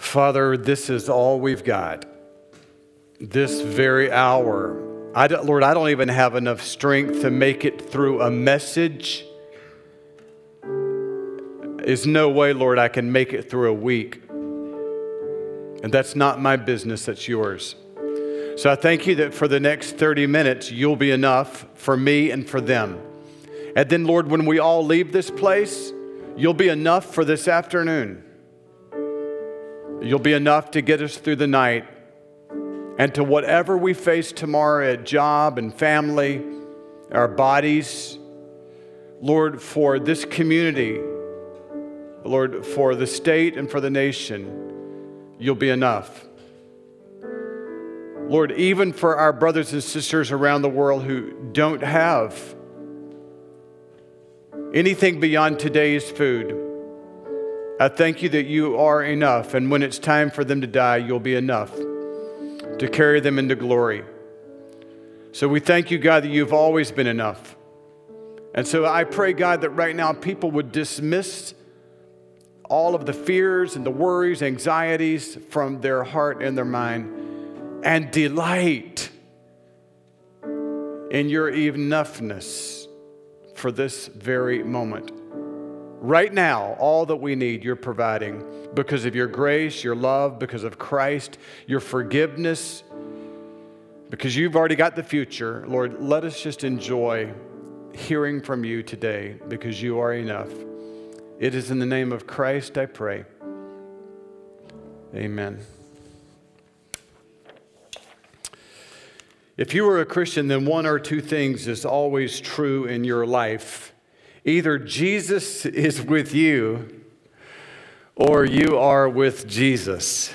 Father, this is all we've got. This very hour. Lord, I don't even have enough strength to make it through a message. There's no way, Lord, I can make it through a week. And that's not my business, that's yours. So I thank you that for the next 30 minutes, you'll be enough for me and for them. And then, Lord, when we all leave this place, you'll be enough for this afternoon. You'll be enough to get us through the night and to whatever we face tomorrow at job and family, our bodies. Lord, for this community, Lord, for the state and for the nation, you'll be enough. Lord, even for our brothers and sisters around the world who don't have anything beyond today's food, I thank you that you are enough, and when it's time for them to die, you'll be enough to carry them into glory. So we thank you, God, that you've always been enough. And so I pray, God, that right now people would dismiss all of the fears and the worries, anxieties from their heart and their mind and delight in your enoughness for this very moment. Right now, all that we need, you're providing because of your grace, your love, because of Christ, your forgiveness, because you've already got the future. Lord, let us just enjoy hearing from you today because you are enough. It is in the name of Christ I pray. Amen. If you are a Christian, then one or two things is always true in your life. Either Jesus is with you or you are with Jesus.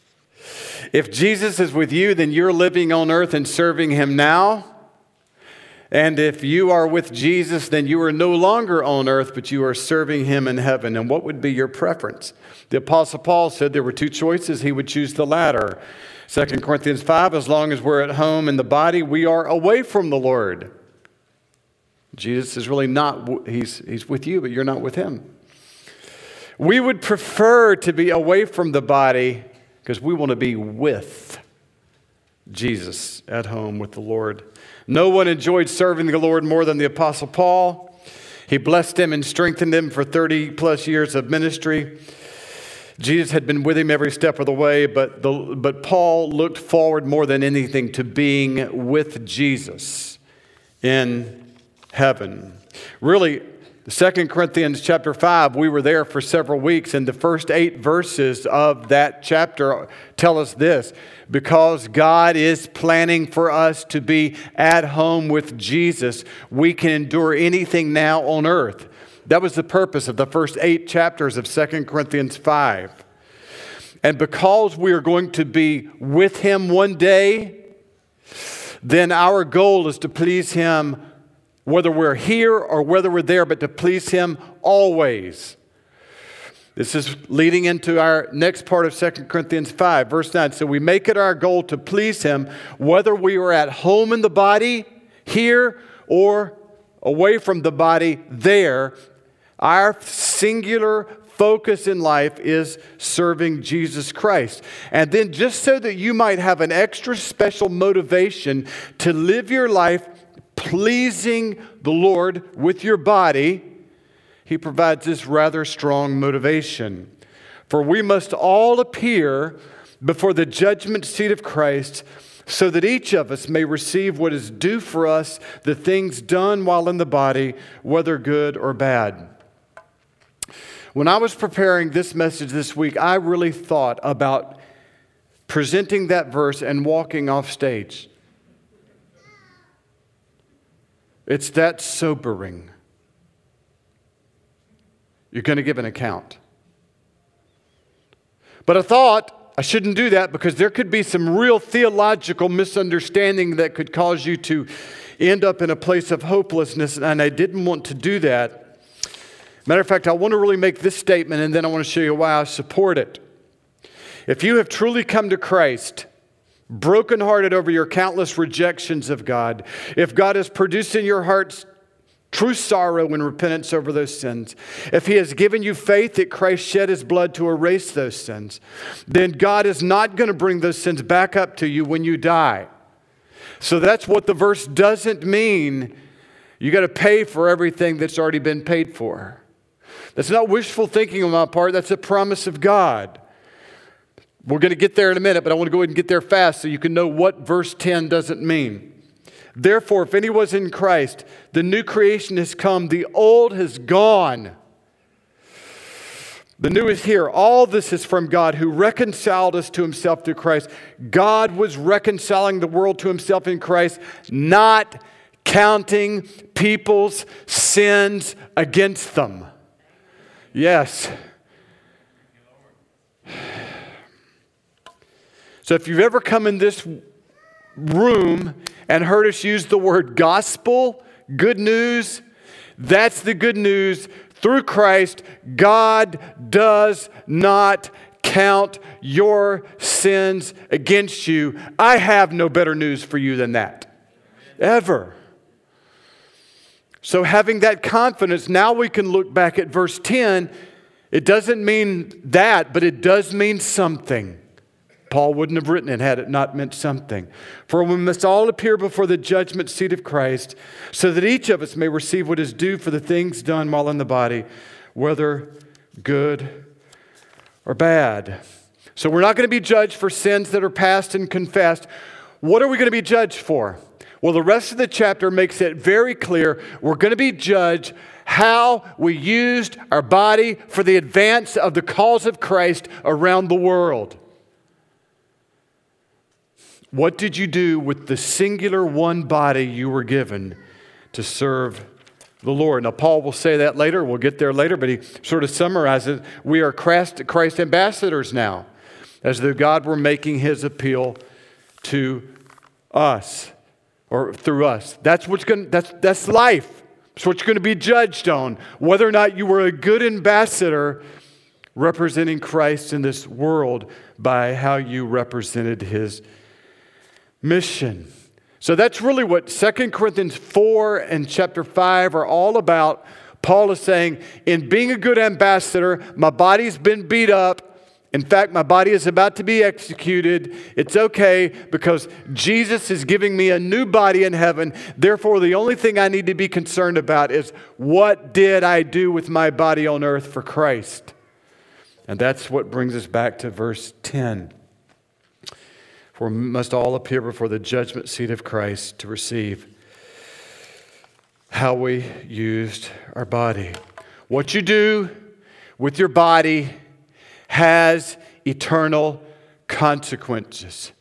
If Jesus is with you, then you're living on earth and serving him now. And if you are with Jesus, then you are no longer on earth, but you are serving him in heaven. And what would be your preference? The Apostle Paul said there were two choices. He would choose the latter. 2 Corinthians 5, as long as we're at home in the body, we are away from the Lord. Jesus is really not, he's with you, but you're not with him. We would prefer to be away from the body because we want to be with Jesus at home with the Lord. No one enjoyed serving the Lord more than the Apostle Paul. He blessed him and strengthened him for 30 plus years of ministry. Jesus had been with him every step of the way, but Paul looked forward more than anything to being with Jesus in heaven. Really, 2 Corinthians chapter 5, we were there for several weeks, and the first 8 verses of that chapter tell us this: because God is planning for us to be at home with Jesus, we can endure anything now on earth. That was the purpose of the first 8 chapters of 2 Corinthians 5. And because we are going to be with him one day, then our goal is to please him whether we're here or whether we're there, but to please him always. This is leading into our next part of 2 Corinthians 5, verse 9. So we make it our goal to please him, whether we are at home in the body, here, or away from the body, there. Our singular focus in life is serving Jesus Christ. And then just so that you might have an extra special motivation to live your life pleasing the Lord with your body, he provides this rather strong motivation. For we must all appear before the judgment seat of Christ, so that each of us may receive what is due for us, the things done while in the body, whether good or bad. When I was preparing this message this week, I really thought about presenting that verse and walking off stage. It's that sobering. You're going to give an account. But I thought I shouldn't do that because there could be some real theological misunderstanding that could cause you to end up in a place of hopelessness, and I didn't want to do that. Matter of fact, I want to really make this statement, and then I want to show you why I support it. If you have truly come to Christ, brokenhearted over your countless rejections of God, if God has produced in your hearts true sorrow and repentance over those sins, if He has given you faith that Christ shed His blood to erase those sins, then God is not going to bring those sins back up to you when you die. So that's what the verse doesn't mean. You got to pay for everything that's already been paid for. That's not wishful thinking on my part. That's a promise of God. We're going to get there in a minute, but I want to go ahead and get there fast so you can know what verse 10 doesn't mean. Therefore, if anyone's in Christ, the new creation has come, the old has gone. The new is here. All this is from God who reconciled us to Himself through Christ. God was reconciling the world to Himself in Christ, not counting people's sins against them. Yes. So if you've ever come in this room and heard us use the word gospel, good news, that's the good news. Through Christ, God does not count your sins against you. I have no better news for you than that. Ever. So having that confidence, now we can look back at verse 10. It doesn't mean that, but it does mean something. Paul wouldn't have written it had it not meant something. For we must all appear before the judgment seat of Christ, so that each of us may receive what is due for the things done while in the body, whether good or bad. So we're not going to be judged for sins that are past and confessed. What are we going to be judged for? Well, the rest of the chapter makes it very clear. We're going to be judged how we used our body for the advance of the cause of Christ around the world. What did you do with the singular one body you were given to serve the Lord? Now, Paul will say that later. We'll get there later, but he sort of summarizes, we are Christ ambassadors now, as though God were making His appeal to us, or through us. That's life. That's what you're going to be judged on, whether or not you were a good ambassador representing Christ in this world by how you represented His mission. So that's really what 2 Corinthians 4 and chapter 5 are all about. Paul is saying, in being a good ambassador, my body's been beat up. In fact, my body is about to be executed. It's okay because Jesus is giving me a new body in heaven. Therefore, the only thing I need to be concerned about is what did I do with my body on earth for Christ? And that's what brings us back to verse 10. For we must all appear before the judgment seat of Christ to receive how we used our body. What you do with your body has eternal consequences.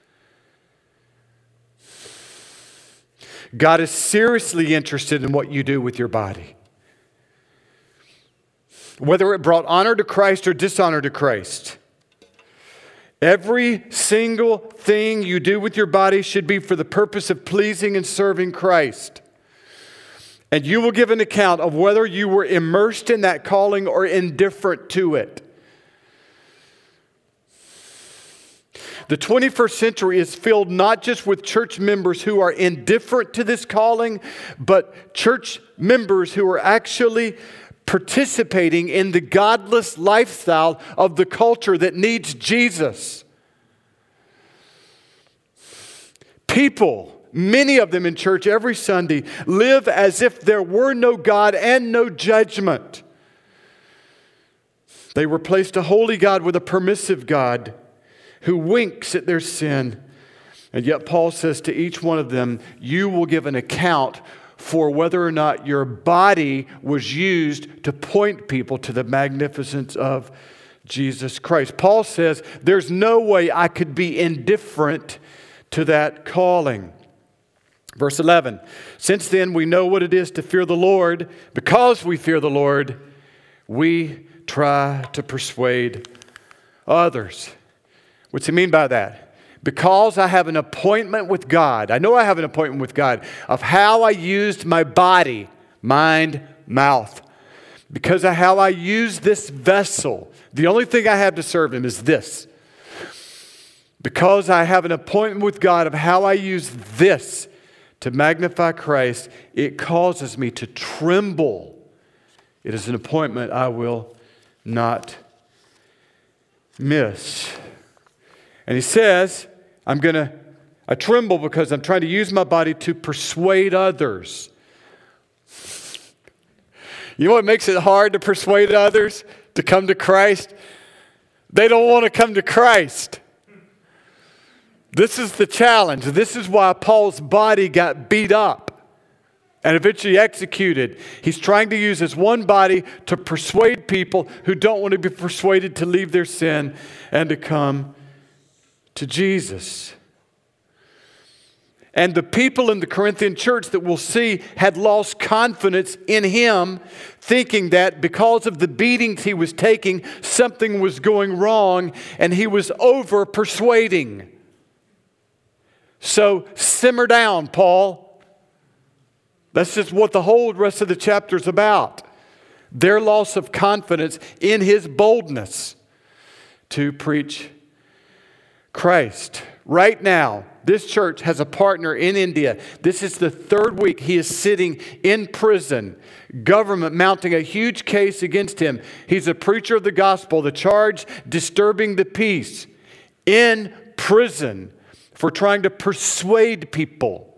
God is seriously interested in what you do with your body. Whether it brought honor to Christ or dishonor to Christ. Every single thing you do with your body should be for the purpose of pleasing and serving Christ. And you will give an account of whether you were immersed in that calling or indifferent to it. The 21st century is filled not just with church members who are indifferent to this calling, but church members who are actually participating in the godless lifestyle of the culture that needs Jesus. People, many of them in church every Sunday, live as if there were no God and no judgment. They replaced a holy God with a permissive God who winks at their sin. And yet Paul says to each one of them, you will give an account for whether or not your body was used to point people to the magnificence of Jesus Christ. Paul says, there's no way I could be indifferent to that calling. Verse 11, since then we know what it is to fear the Lord. Because we fear the Lord, we try to persuade others. What's he mean by that? Because I have an appointment with God. I know I have an appointment with God of how I used my body, mind, mouth. Because of how I use this vessel. The only thing I have to serve Him is this. Because I have an appointment with God of how I use this to magnify Christ, it causes me to tremble. It is an appointment I will not miss. And he says, I tremble because I'm trying to use my body to persuade others. You know what makes it hard to persuade others to come to Christ? They don't want to come to Christ. This is the challenge. This is why Paul's body got beat up and eventually executed. He's trying to use his one body to persuade people who don't want to be persuaded to leave their sin and to come to Jesus. And the people in the Corinthian church that we'll see had lost confidence in him, thinking that because of the beatings he was taking, something was going wrong and he was over persuading. So simmer down, Paul. That's just what the whole rest of the chapter is about. Their loss of confidence in his boldness to preach Christ. Right now, this church has a partner in India. This is the third week he is sitting in prison. Government mounting a huge case against him. He's a preacher of the gospel. The charge, disturbing the peace. In prison for trying to persuade people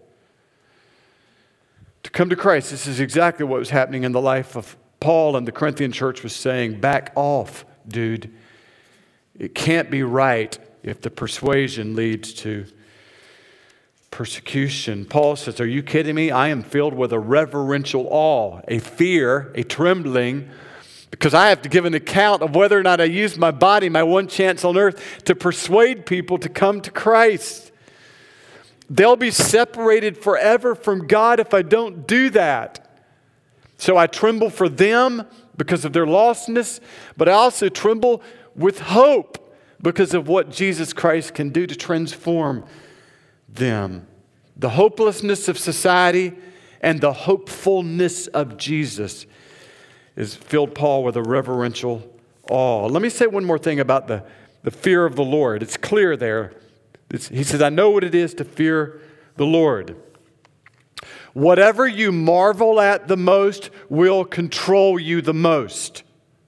to come to Christ. This is exactly what was happening in the life of Paul, and the Corinthian church was saying, back off, dude. It can't be right if the persuasion leads to persecution. Paul says, are you kidding me? I am filled with a reverential awe, a fear, a trembling, because I have to give an account of whether or not I use my body, my one chance on earth, to persuade people to come to Christ. They'll be separated forever from God if I don't do that. So I tremble for them because of their lostness, but I also tremble with hope because of what Jesus Christ can do to transform them. The hopelessness of society and the hopefulness of Jesus has filled Paul with a reverential awe. Let me say one more thing about the fear of the Lord. It's clear there. He says, I know what it is to fear the Lord. Whatever you marvel at the most will control you the most.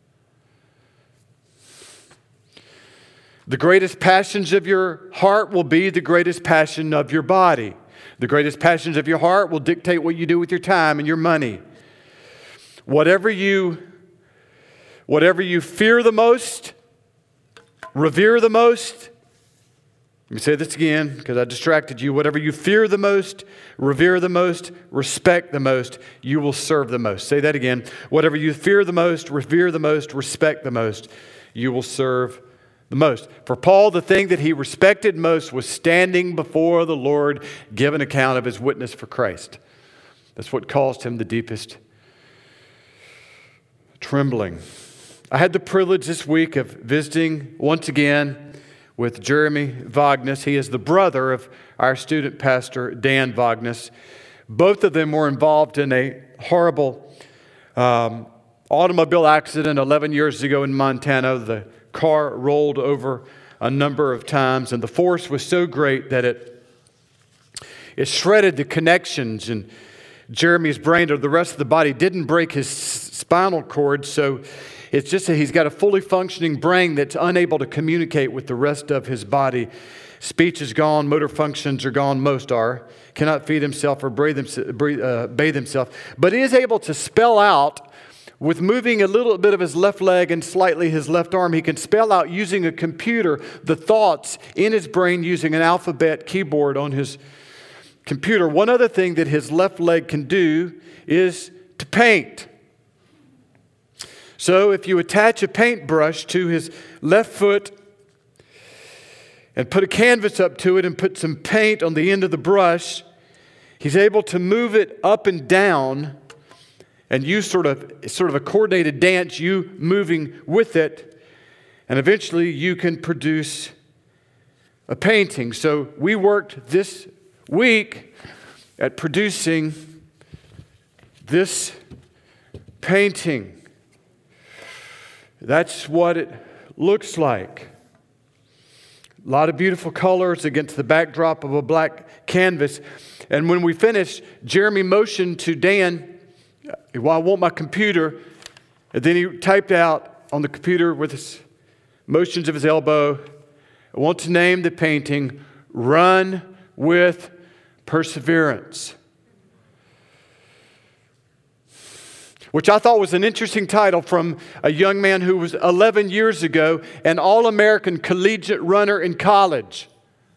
The greatest passions of your heart will be the greatest passion of your body. The greatest passions of your heart will dictate what you do with your time and your money. Whatever you fear the most, revere the most. Let me say this again because I distracted you. Whatever you fear the most, revere the most, respect the most, you will serve the most. Say that again. Whatever you fear the most, revere the most, respect the most, you will serve the most. For Paul, the thing that he respected most was standing before the Lord, give an account of his witness for Christ. That's what caused him the deepest trembling. I had the privilege this week of visiting once again with Jeremy Vagnes. He is the brother of our student pastor, Dan Vagnes. Both of them were involved in a horrible automobile accident 11 years ago in Montana. The car rolled over a number of times, and the force was so great that it shredded the connections in Jeremy's brain, or the rest of the body. Didn't break his spinal cord, so it's just that he's got a fully functioning brain that's unable to communicate with the rest of his body. Speech is gone, motor functions are gone, most are. Cannot feed himself or bathe himself. But he is able to spell out, with moving a little bit of his left leg and slightly his left arm, he can spell out using a computer the thoughts in his brain using an alphabet keyboard on his computer. One other thing that his left leg can do is to paint. So if you attach a paintbrush to his left foot and put a canvas up to it and put some paint on the end of the brush, he's able to move it up and down and use sort of a coordinated dance, you moving with it, and eventually you can produce a painting. So we worked this week at producing this painting. That's what it looks like. A lot of beautiful colors against the backdrop of a black canvas. And when we finished, Jeremy motioned to Dan, well, I want my computer. And then he typed out on the computer with his motions of his elbow, I want to name the painting, Run with Perseverance. Which I thought was an interesting title from a young man who was 11 years ago an All-American collegiate runner in college.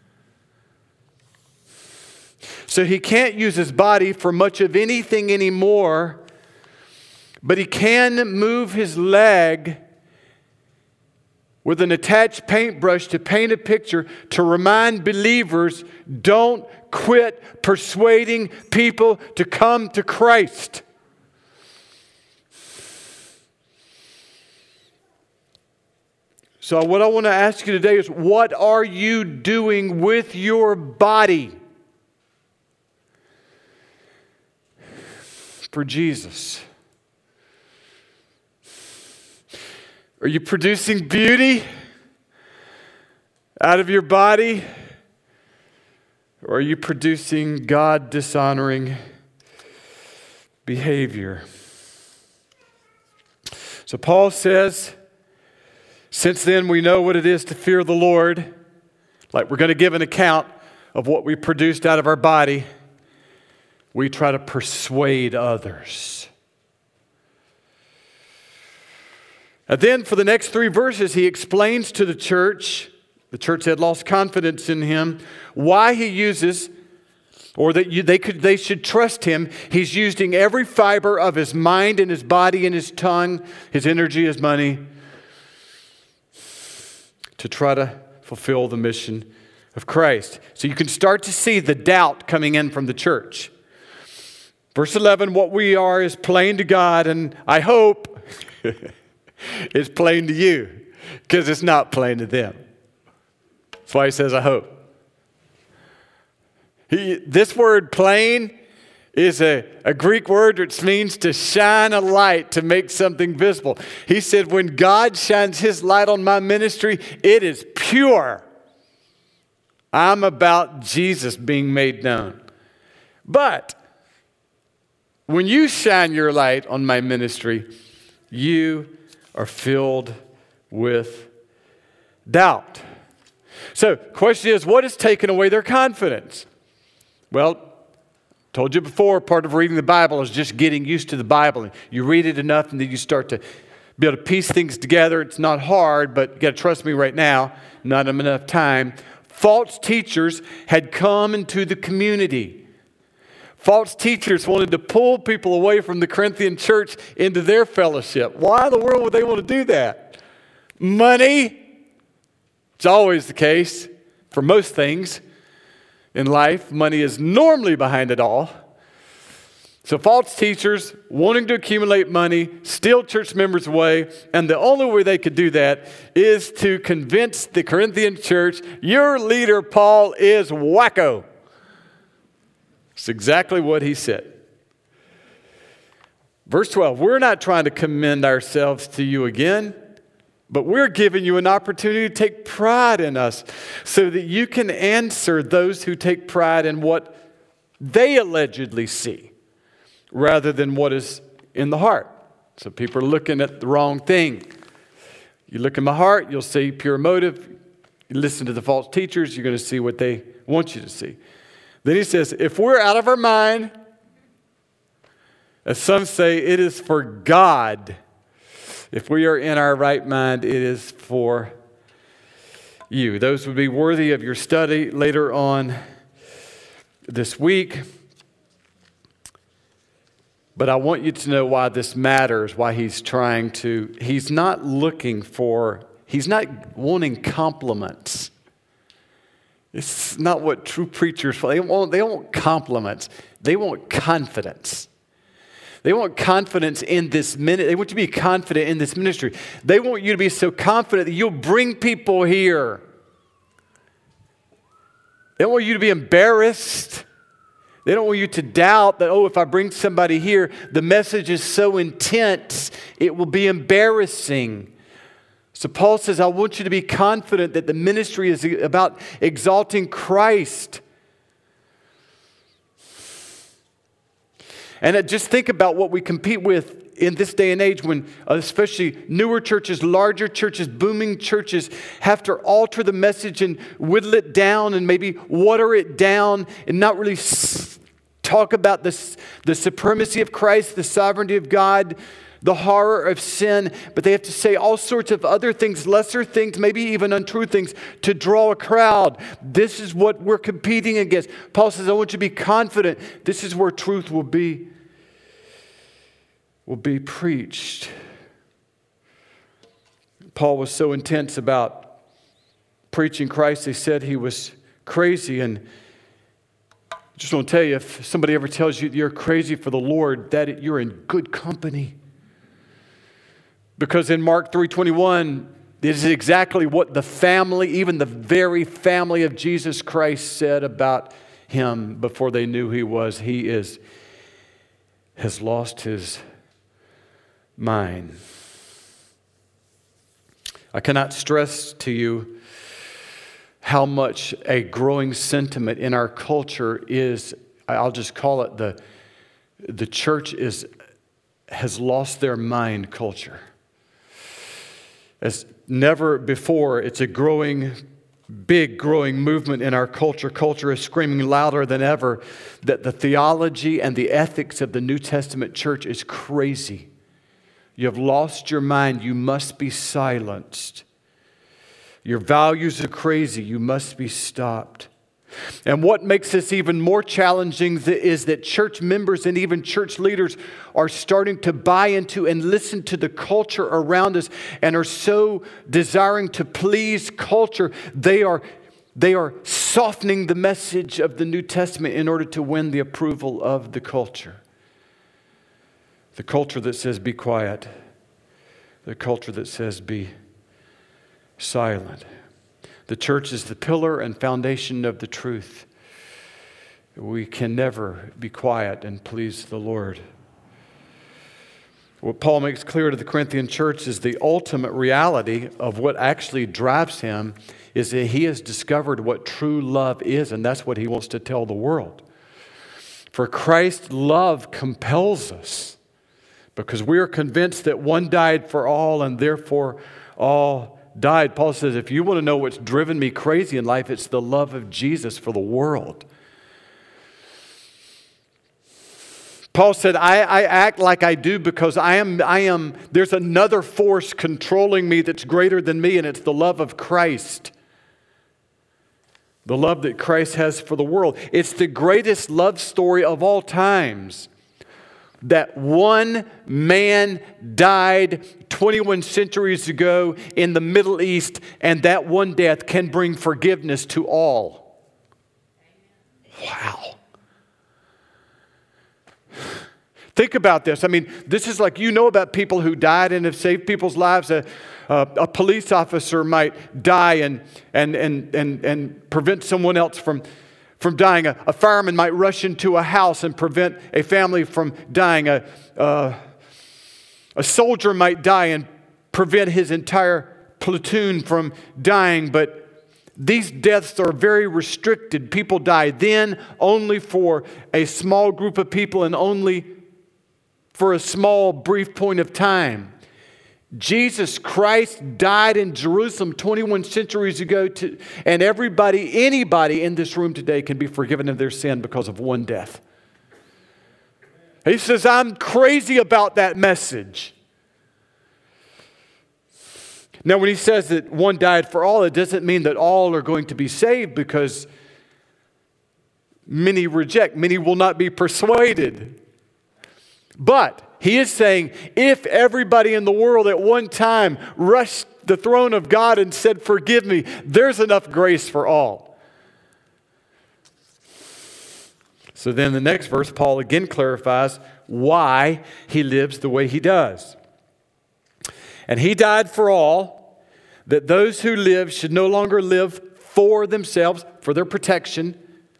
So he can't use his body for much of anything anymore, but he can move his leg with an attached paintbrush to paint a picture to remind believers, don't quit persuading people to come to Christ. So what I want to ask you today is, what are you doing with your body for Jesus? Are you producing beauty out of your body? Or are you producing God-dishonoring behavior? So Paul says, since then we know what it is to fear the Lord, like we're going to give an account of what we produced out of our body, we try to persuade others. And then for the next 3 verses, he explains to the church had lost confidence in him, why he uses, or that they should trust him. He's using every fiber of his mind and his body and his tongue, his energy, his money, to try to fulfill the mission of Christ. So you can start to see the doubt coming in from the church. Verse 11, what we are is plain to God, and I hope it's plain to you, because it's not plain to them. That's why he says, I hope. This word plain is a Greek word which means to shine a light, to make something visible. He said, when God shines his light on my ministry, it is pure. I'm about Jesus being made known. But when you shine your light on my ministry, you are filled with doubt. So, question is, what has taken away their confidence? Well, told you before, part of reading the Bible is just getting used to the Bible. You read it enough and then you start to be able to piece things together. It's not hard, but you got to trust me right now, not enough time. False teachers had come into the community. False teachers wanted to pull people away from the Corinthian church into their fellowship. Why in the world would they want to do that? Money. It's always the case for most things in life. Money is normally behind it all. So false teachers wanting to accumulate money, steal church members away, and the only way they could do that is to convince the Corinthian church, your leader Paul is wacko. It's exactly what he said. Verse 12, we're not trying to commend ourselves to you again, but we're giving you an opportunity to take pride in us so that you can answer those who take pride in what they allegedly see rather than what is in the heart. So people are looking at the wrong thing. You look in my heart, you'll see pure motive. You listen to the false teachers, you're going to see what they want you to see. Then he says, if we're out of our mind, as some say, it is for God. If we are in our right mind, it is for you. Those would be worthy of your study later on this week. But I want you to know why this matters, why he's not wanting compliments. It's not what true preachers want. They want compliments. They want confidence. They want confidence in this ministry. They want you to be confident in this ministry. They want you to be so confident that you'll bring people here. They don't want you to be embarrassed. They don't want you to doubt that, if I bring somebody here, the message is so intense, it will be embarrassing. So Paul says, I want you to be confident that the ministry is about exalting Christ. And just think about what we compete with in this day and age when especially newer churches, larger churches, booming churches have to alter the message and whittle it down and maybe water it down and not really talk about the supremacy of Christ, the sovereignty of God, the horror of sin, but they have to say all sorts of other things, lesser things, maybe even untrue things to draw a crowd. This is what we're competing against. Paul says, I want you to be confident. This is where truth will be preached. Paul was so intense about preaching Christ, they said he was crazy. And I just want to tell you, if somebody ever tells you you're crazy for the Lord, that you're in good company. Because in Mark 3:21, this is exactly what the family, even the very family of Jesus Christ said about him before they knew he was. He has lost his mind. I cannot stress to you how much a growing sentiment in our culture is, I'll just call it the church has lost their mind culture. As never before, it's a big growing movement in our culture. Culture is screaming louder than ever that the theology and the ethics of the New Testament church is crazy. You have lost your mind. You must be silenced. Your values are crazy. You must be stopped. And what makes this even more challenging is that church members and even church leaders are starting to buy into and listen to the culture around us and are so desiring to please culture. They are softening the message of the New Testament in order to win the approval of the culture. The culture that says be quiet. The culture that says be silent. The church is the pillar and foundation of the truth. We can never be quiet and please the Lord. What Paul makes clear to the Corinthian church is the ultimate reality of what actually drives him is that he has discovered what true love is, and that's what he wants to tell the world. For Christ's love compels us because we are convinced that one died for all and therefore all died. Paul says, if you want to know what's driven me crazy in life, it's the love of Jesus for the world. Paul said, I act like I do because there's another force controlling me that's greater than me, and it's the love of Christ. The love that Christ has for the world. It's the greatest love story of all times. That one man died 21 centuries ago in the Middle East, and that one death can bring forgiveness to all. Wow. Think about this. I mean, this is like, about people who died and have saved people's lives. A police officer might die and prevent someone else from dying. A fireman might rush into a house and prevent a family from dying. A soldier might die and prevent his entire platoon from dying. But these deaths are very restricted. People die then only for a small group of people and only for a small, brief point of time. Jesus Christ died in Jerusalem 21 centuries ago, and anybody in this room today can be forgiven of their sin because of one death. He says, I'm crazy about that message. Now, when he says that one died for all, it doesn't mean that all are going to be saved, because many reject, many will not be persuaded. But he is saying, if everybody in the world at one time rushed the throne of God and said, forgive me, there's enough grace for all. So then the next verse, Paul again clarifies why he lives the way he does. And he died for all, that those who live should no longer live for themselves, for their protection,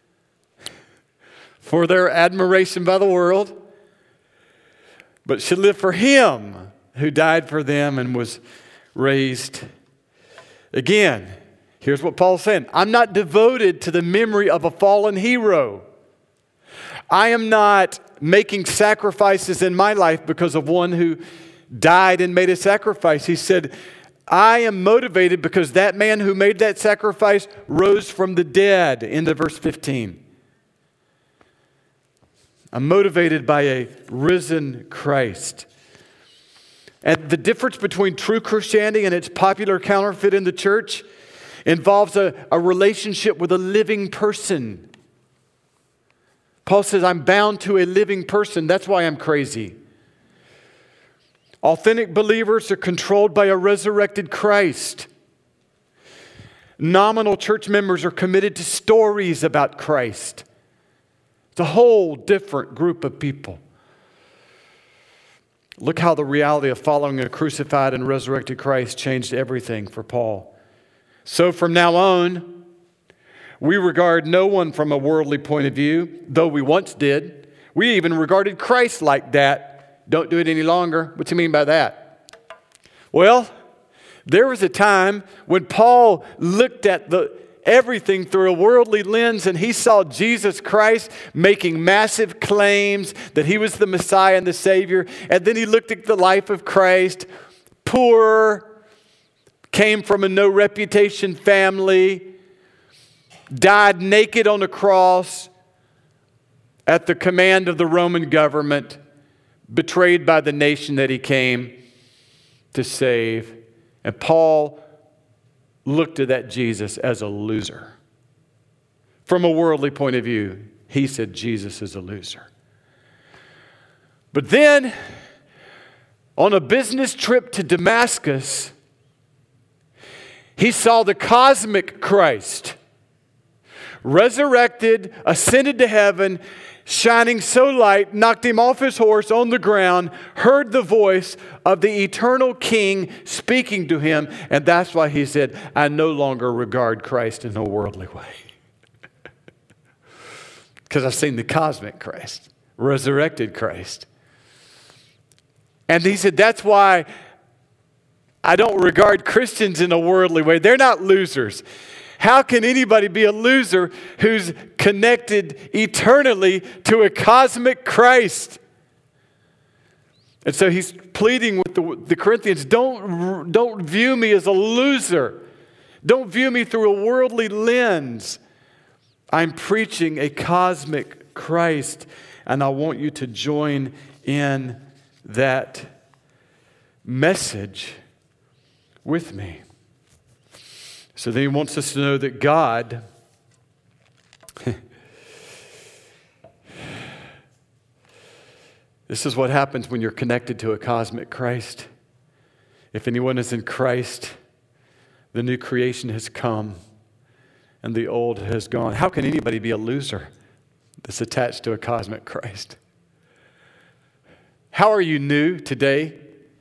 for their admiration by the world, but should live for him who died for them and was raised again. Here's what Paul's saying. I'm not devoted to the memory of a fallen hero. I am not making sacrifices in my life because of one who died and made a sacrifice. He said, I am motivated because that man who made that sacrifice rose from the dead. End of verse 15. I'm motivated by a risen Christ. And the difference between true Christianity and its popular counterfeit in the church involves a relationship with a living person. Paul says, I'm bound to a living person. That's why I'm crazy. Authentic believers are controlled by a resurrected Christ. Nominal church members are committed to stories about Christ. It's a whole different group of people. Look how the reality of following a crucified and resurrected Christ changed everything for Paul. So from now on, we regard no one from a worldly point of view, though we once did. We even regarded Christ like that. Don't do it any longer. What do you mean by that? Well, there was a time when Paul looked at everything through a worldly lens, and he saw Jesus Christ making massive claims that he was the Messiah and the Savior. And then he looked at the life of Christ, poor, came from a no reputation family, died naked on a cross at the command of the Roman government, betrayed by the nation that he came to save. And Paul looked at that Jesus as a loser. From a worldly point of view, he said Jesus is a loser. But then, on a business trip to Damascus, he saw the cosmic Christ, resurrected, ascended to heaven, shining so light, knocked him off his horse on the ground, heard the voice of the eternal King speaking to him, and that's why he said, I no longer regard Christ in a worldly way. Because I've seen the cosmic Christ, resurrected Christ. And he said, that's why I don't regard Christians in a worldly way. They're not losers. How can anybody be a loser who's connected eternally to a cosmic Christ? And so he's pleading with the Corinthians, don't view me as a loser. Don't view me through a worldly lens. I'm preaching a cosmic Christ, and I want you to join in that message with me. So then he wants us to know that God this is what happens when you're connected to a cosmic Christ. If anyone is in Christ, the new creation has come and the old has gone. How can anybody be a loser that's attached to a cosmic Christ? How are you new today?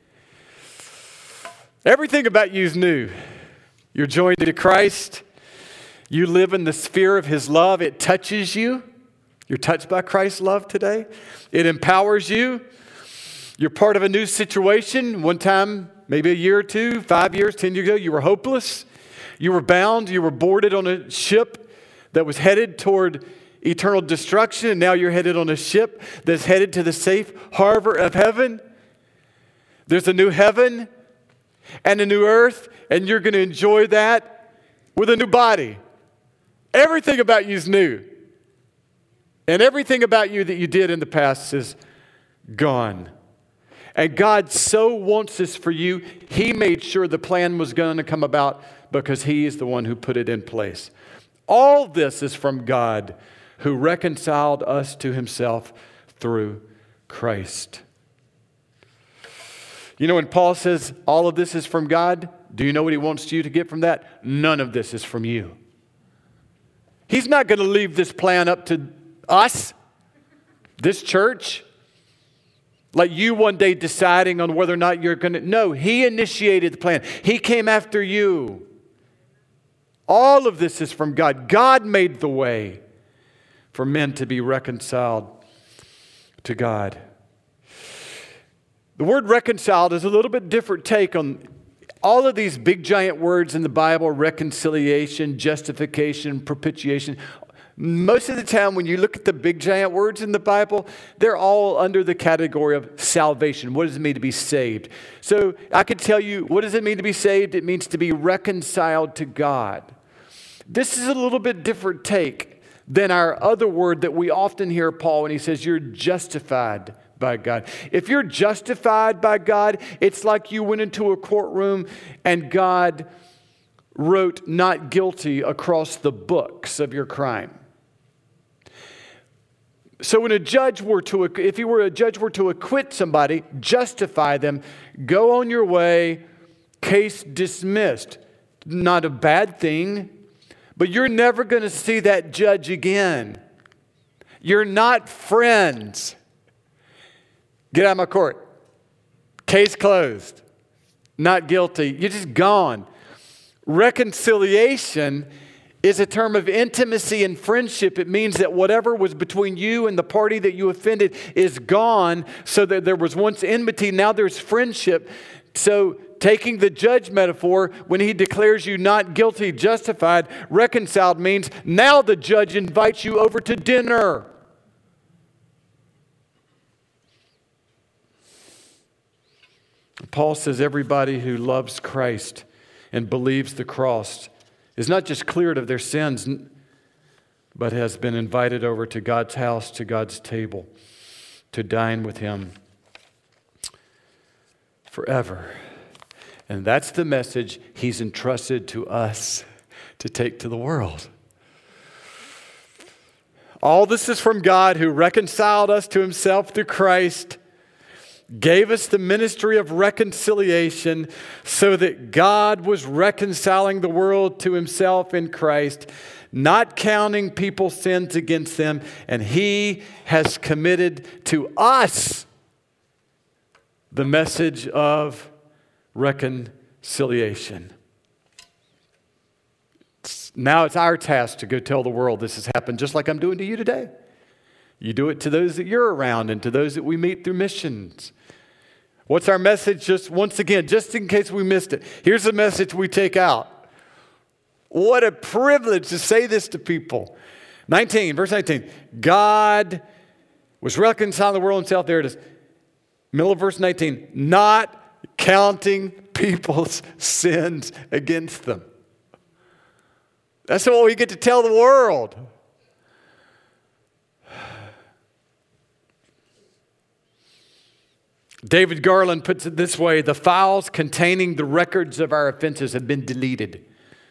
Everything about you is new. You're joined to Christ. You live in the sphere of His love. It touches you. You're touched by Christ's love today. It empowers you. You're part of a new situation. One time, maybe a year or two, 5 years, 10 years ago, you were hopeless. You were bound. You were boarded on a ship that was headed toward eternal destruction. And now you're headed on a ship that's headed to the safe harbor of heaven. There's a new heaven and a new earth, and you're going to enjoy that with a new body. Everything about you is new. And everything about you that you did in the past is gone. And God so wants this for you. He made sure the plan was going to come about because He is the one who put it in place. All this is from God, who reconciled us to Himself through Christ. You know, when Paul says all of this is from God, do you know what he wants you to get from that? None of this is from you. He's not going to leave this plan up to us, this church, like you one day deciding on whether or not you're going to. No, He initiated the plan. He came after you. All of this is from God. God made the way for men to be reconciled to God. The word reconciled is a little bit different take on All of these big giant words in the Bible, reconciliation, justification, propitiation, most of the time when you look at the big giant words in the Bible, they're all under the category of salvation. What does it mean to be saved? So I could tell you, what does it mean to be saved? It means to be reconciled to God. This is a little bit different take than our other word that we often hear Paul when he says you're justified by God. If you're justified by God, it's like you went into a courtroom and God wrote not guilty across the books of your crime. So when if you were a judge were to acquit somebody, justify them, go on your way, case dismissed. Not a bad thing, but you're never going to see that judge again. You're not friends. Get out of my court. Case closed. Not guilty. You're just gone. Reconciliation is a term of intimacy and friendship. It means that whatever was between you and the party that you offended is gone, so that there was once enmity, now there's friendship. So taking the judge metaphor, when he declares you not guilty, justified, reconciled means now the judge invites you over to dinner. Paul says everybody who loves Christ and believes the cross is not just cleared of their sins, but has been invited over to God's house, to God's table, to dine with Him forever. And that's the message He's entrusted to us to take to the world. All this is from God, who reconciled us to Himself through Christ, gave us the ministry of reconciliation, so that God was reconciling the world to Himself in Christ, not counting people's sins against them, and He has committed to us the message of reconciliation. Now it's our task to go tell the world this has happened, just like I'm doing to you today. You do it to those that you're around and to those that we meet through missions. What's our message? Just once again, just in case we missed it, here's the message we take out. What a privilege to say this to people. Verse 19. God was reconciling the world himself. There it is. Middle of verse 19. Not counting people's sins against them. That's what we get to tell the world. David Garland puts it this way: the files containing the records of our offenses have been deleted.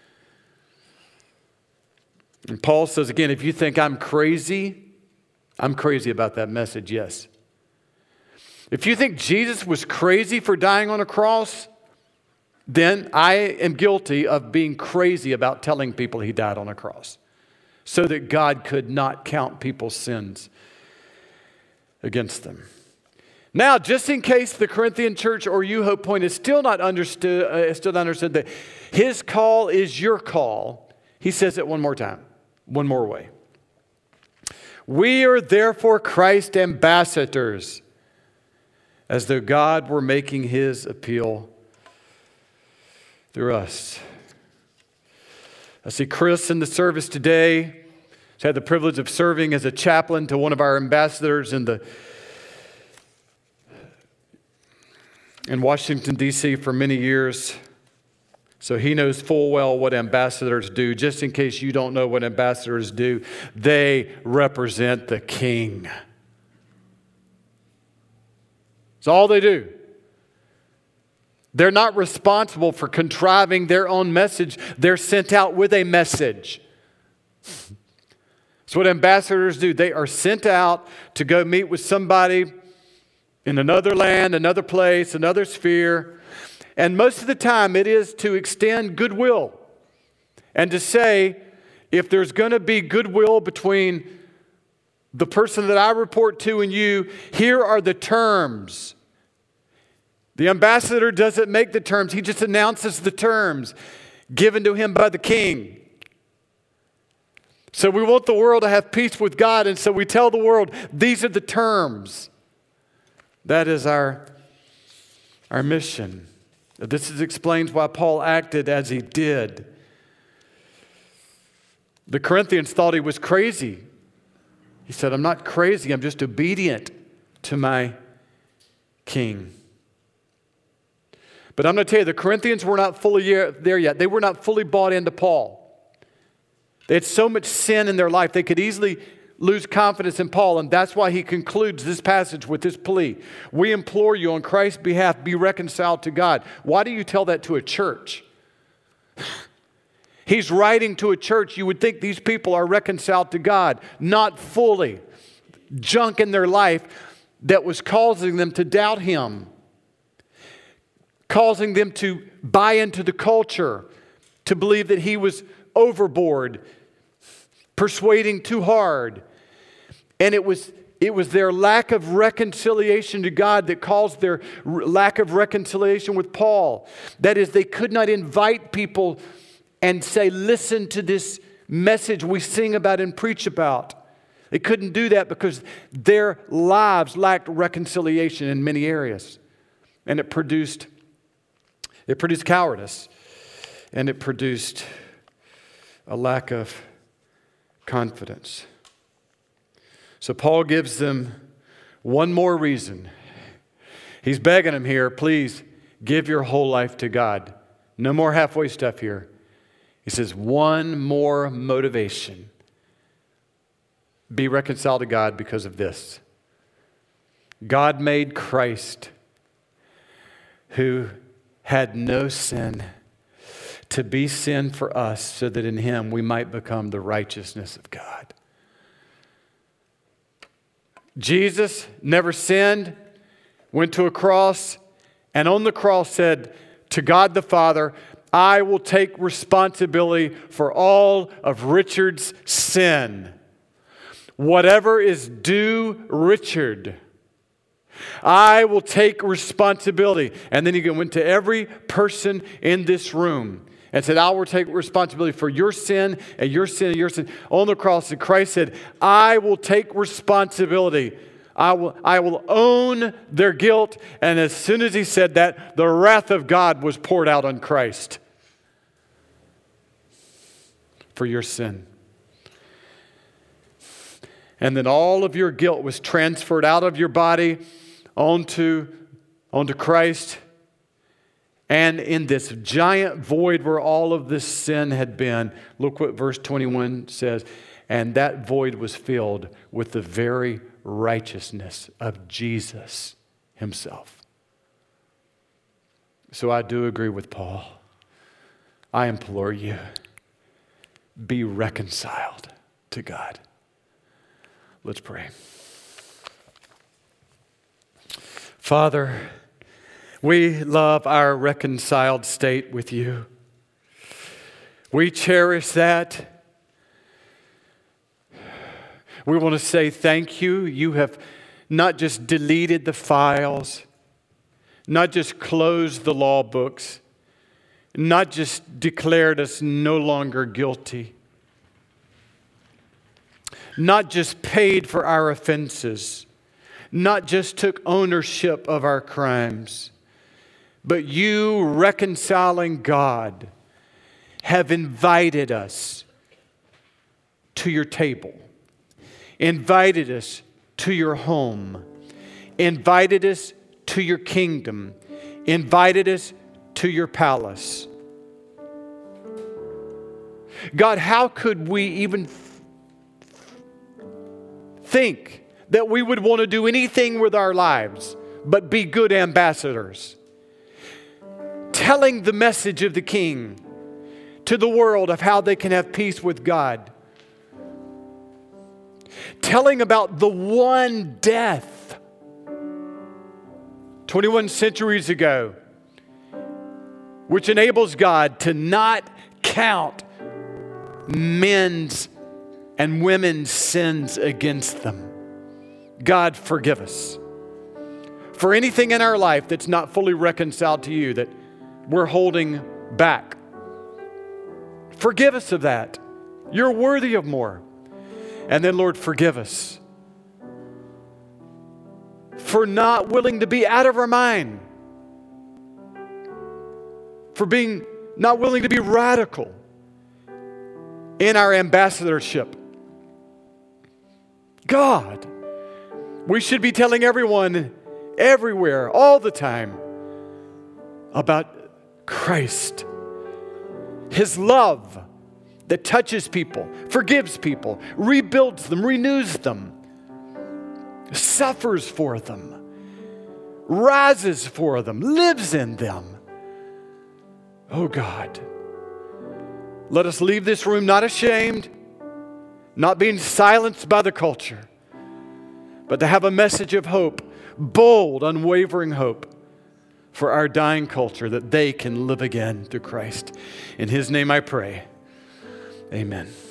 And Paul says again, if you think I'm crazy about that message, yes. If you think Jesus was crazy for dying on a cross, then I am guilty of being crazy about telling people He died on a cross, so that God could not count people's sins against them. Now, just in case the Corinthian church or you, Hope Point, is still not understood that His call is your call, he says it one more time, one more way. We are therefore Christ's ambassadors, as though God were making His appeal through us. I see Chris in the service today. He's had the privilege of serving as a chaplain to one of our ambassadors in Washington, D.C. for many years. So he knows full well what ambassadors do. Just in case you don't know what ambassadors do, they represent the King. That's all they do. They're not responsible for contriving their own message. They're sent out with a message. That's what ambassadors do. They are sent out to go meet with somebody in another land, another place, another sphere. And most of the time it is to extend goodwill and to say, if there's going to be goodwill between the person that I report to and you, here are the terms. The ambassador doesn't make the terms. He just announces the terms given to him by the King. So we want the world to have peace with God, and so we tell the world, these are the terms. That is our mission. This explains why Paul acted as he did. The Corinthians thought he was crazy. He said, I'm not crazy, I'm just obedient to my king. But I'm going to tell you, the Corinthians were not fully there yet. They were not fully bought into Paul. They had so much sin in their life, they could easily lose confidence in Paul, and that's why he concludes this passage with this plea. We implore you on Christ's behalf, be reconciled to God. Why do you tell that to a church? He's writing to a church. You would think these people are reconciled to God. Not fully. Junk in their life that was causing them to doubt Him. Causing them to buy into the culture. To believe that He was overboard. Persuading too hard. And it was their lack of reconciliation to God that caused their lack of reconciliation with Paul. That is, they could not invite people and say, listen to this message we sing about and preach about. They couldn't do that because their lives lacked reconciliation in many areas. And it produced cowardice. And it produced a lack of confidence. So Paul gives them one more reason. He's begging them here, please give your whole life to God. No more halfway stuff here. He says, one more motivation. Be reconciled to God because of this. God made Christ, who had no sin, to be sin for us so that in Him we might become the righteousness of God. Jesus never sinned, went to a cross, and on the cross said to God the Father, I will take responsibility for all of Richard's sin. Whatever is due Richard, I will take responsibility. And then he went to every person in this room and said, I will take responsibility for your sin and your sin and your sin. On the cross, and Christ said, I will take responsibility. I will own their guilt. And as soon as he said that, the wrath of God was poured out on Christ for your sin. And then all of your guilt was transferred out of your body onto Christ. And in this giant void where all of this sin had been, look what verse 21 says, and that void was filled with the very righteousness of Jesus Himself. So I do agree with Paul. I implore you, be reconciled to God. Let's pray. Father, we love our reconciled state with you. We cherish that. We want to say thank you. You have not just deleted the files, not just closed the law books, not just declared us no longer guilty, not just paid for our offenses, not just took ownership of our crimes, but you, reconciling God, have invited us to your table, invited us to your home, invited us to your kingdom, invited us to your palace. God, how could we even think that we would want to do anything with our lives but be good ambassadors, telling the message of the King to the world of how they can have peace with God, telling about the one death 21 centuries ago, which enables God to not count men's and women's sins against them. God, forgive us for anything in our life that's not fully reconciled to you, that we're holding back. Forgive us of that. You're worthy of more. And then, Lord, forgive us for not willing to be out of our mind, for being not willing to be radical in our ambassadorship. God, we should be telling everyone, everywhere, all the time, about Christ. His love that touches people, forgives people, rebuilds them, renews them, suffers for them, rises for them, lives in them. Oh God, let us leave this room not ashamed, not being silenced by the culture, but to have a message of hope, bold, unwavering hope for our dying culture, that they can live again through Christ. In His name I pray. Amen.